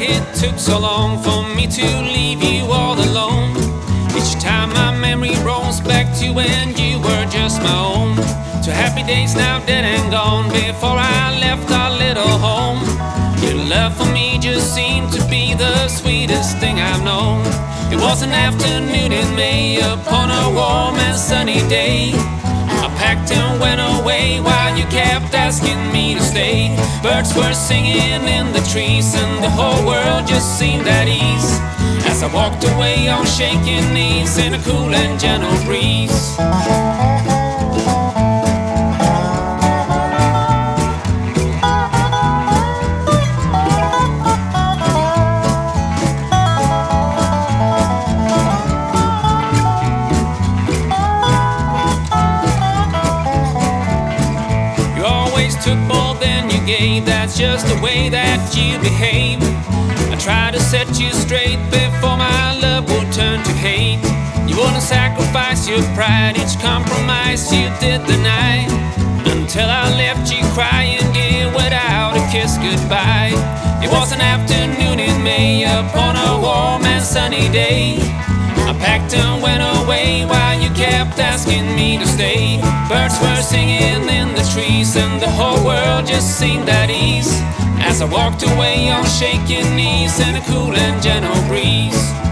it took so long for me to leave you all alone. Each time my memory rolls back to when you were just my own. To happy days now dead and gone before I left our little home. Your love for me just seemed to be the sweetest thing I've known. It was an afternoon in May upon a warm and sunny day. I packed and went away while you kept asking me to stay. Birds were singing in the trees and the whole world just seemed at ease as I walked away on shaking knees in a cool and gentle breeze. Took more than you gave, that's just the way that you behave. I tried to set you straight before my love would turn to hate. You wouldn't sacrifice your pride, each compromise you did deny, until I left you crying, dear, without a kiss goodbye. It was an afternoon in May upon a warm and sunny day. I packed and went away while you kept asking me to stay. Birds were singing in the trees and the whole world just seemed at ease as I walked away on shaking knees in a cool and gentle breeze.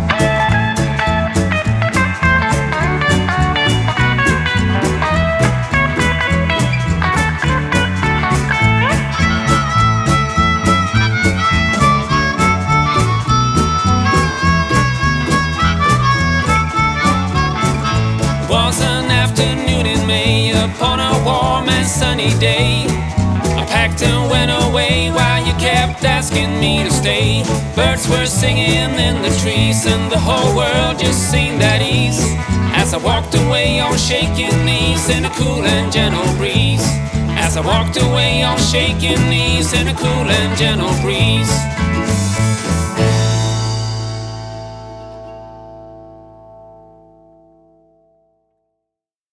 It was an afternoon in May upon a warm and sunny day. I packed and went away while you kept asking me to stay. Birds were singing in the trees and the whole world just seemed at ease as I walked away on shaking knees in a cool and gentle breeze. As I walked away on shaking knees in a cool and gentle breeze.